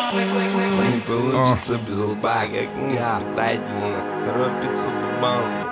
Не получится без лба, как не испытательно. Торопится бомба.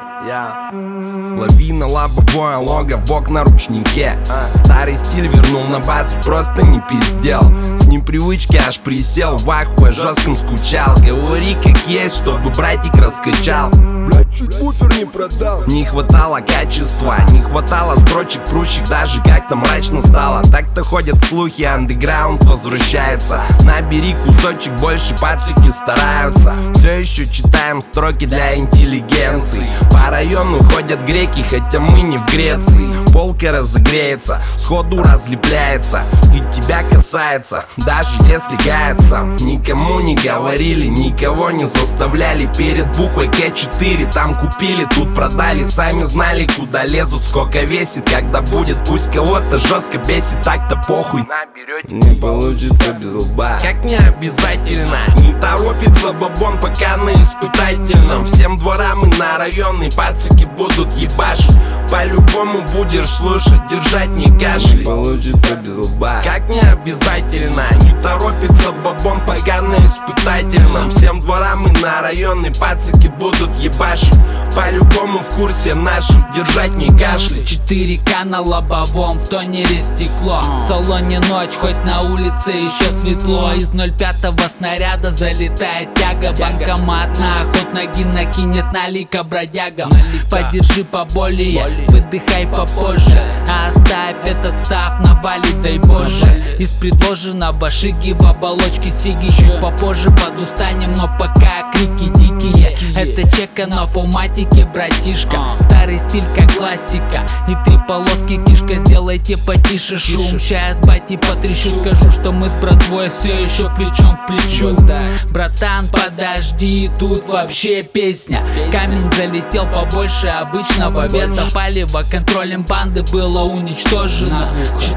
Лавина, лобовое лого, вок на ручнике. Старый стиль вернул на базу, просто не пиздел. С непривычки аж присел, в ахуе жестком скучал. Говори как есть, чтобы братик раскачал. Блять, чуть буфер не продал. Не хватало качества, не хватало строчек прущих, даже как-то мрачно стало. Так-то ходят слухи, андеграунд возвращается. Набери кусочек больше, пацики стараются. Все еще читаем строки для интеллигенции. По району ходят греки, хотя мы не в Греции. Полка разогреется, сходу разлепляется и тебя касается, даже если кается. Никому не говорили, никого не заставляли. Перед буквой К4 там купили, тут продали. Сами знали, куда лезут, сколько весит. Когда будет, пусть кого-то жестко бесит. Так-то похуй, наберете. Не получится без лба. Как не обязательно, не торопится бабон, пока на испытательном. Всем дворам и на районный пацики будут ебашить. По-любому будешь слушать, держать не кашляй. Не получится без лба. Как не обязательно, не торопится бабон, пока на испытательном. Всем дворам и на районный пацики будут ебашить. По-любому в курсе нашу, держать не кашляй. 4К на лобовом, в тонере стекло. В салоне ночь, хоть на улице еще светло. Из 05-го снаряда залетает тяга. Банкомат на охот ноги накинет налика бродягам. Подержи поболее, выдыхай попозже. А оставь этот став, навалит, дай боже. Из предложенного шиги в оболочке сиги. Чуть попозже подустанем, но пока крики дикие. Это чека на фоматике, братишка. Старый стиль как классика. И 3 полоски кишка, сделайте потише шум. Ща с батей потрещу, скажу, что мы с братвой все еще плечом к плечу. Братан, подожди, тут вообще песня. Камень залетел побольше обычного веса. Палево контролем банды было уничтожено.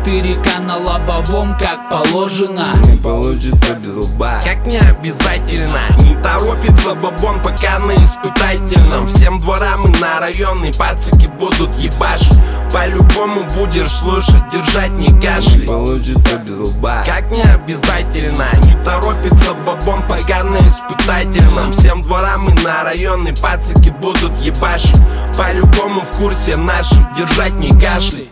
4К на лобовом, как положено. Не получится без лба. Как не обязательно, не торопится бабон, пока на испытательном. Всем дворам и на районный пацики будут ебашить. По-любому будешь слушать, держать не кашляй. Не получится без лба. Как не обязательно, не торопится бабон, пока на испытательном. Всем дворам и на районный пацики будут ебашить. По-любому в курсе нашу, держать не кашляй.